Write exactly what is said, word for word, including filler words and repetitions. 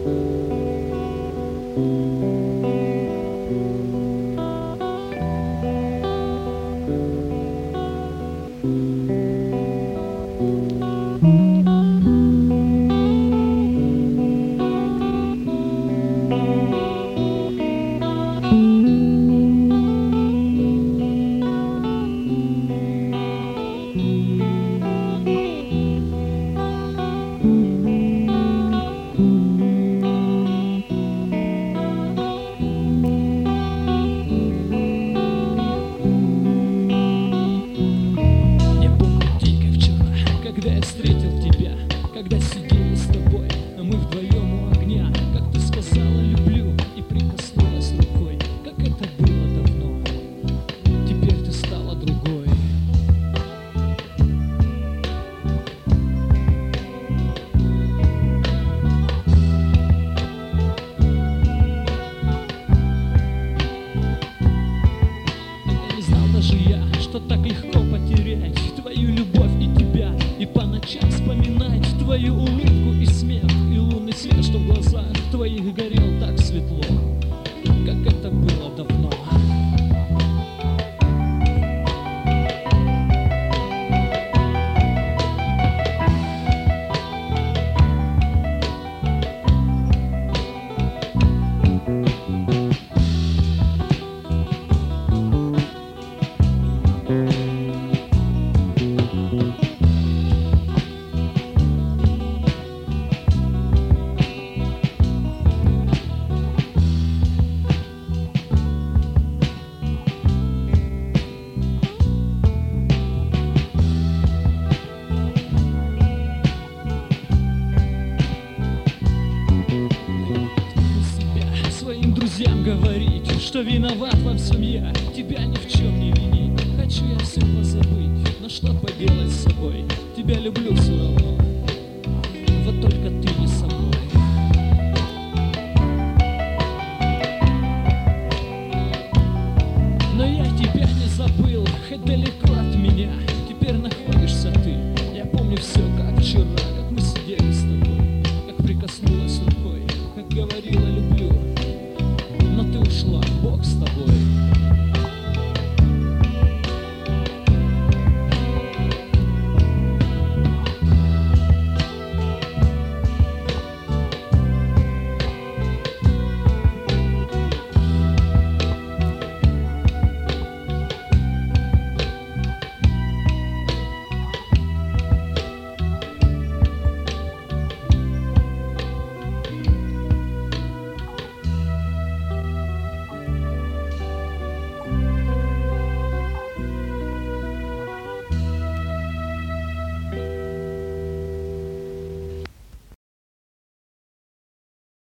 Что так легко потерять твою любовь и тебя, и по ночам вспоминать твою улыбку и смех, и лунный свет, что в глазах твоих горел так светло, как это было давно. Друзьям говорить, что виноват во всем я, тебя ни в чем не винить. Хочу я все позабыть, но что поделать с собой, тебя люблю все равно.